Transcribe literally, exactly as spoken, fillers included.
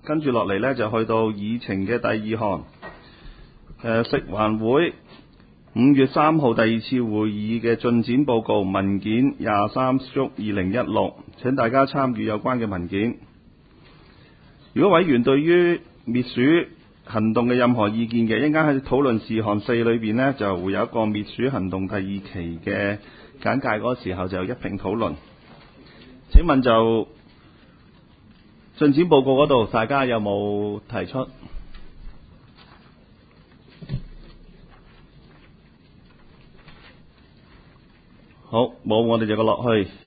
跟住落嚟呢，就去到議程嘅第二項，誒食環會五月三號第二次會議嘅進展報告文件廿三 stroke 二零一六，請大家參與有關嘅文件。如果委員對於滅鼠行動嘅任何意見嘅，一陣間喺討論事項四裏邊呢，就會有一個滅鼠行動第二期嘅簡介，嗰個時候就一併討論。請問就進展報告嗰度，大家有冇提出？好，冇，我哋就個落去。